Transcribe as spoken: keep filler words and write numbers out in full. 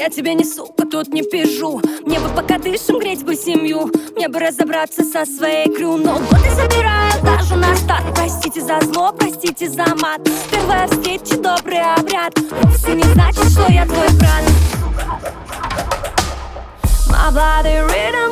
Я тебе не сука, тут не пижу. Мне бы пока дышим, греть бы семью. Мне бы разобраться со своей крю. Но годы забирают даже на старт. Простите за зло, простите за мат. Первая встреча, добрый обряд. Вовсе не значит, что я твой брат. My body rhythm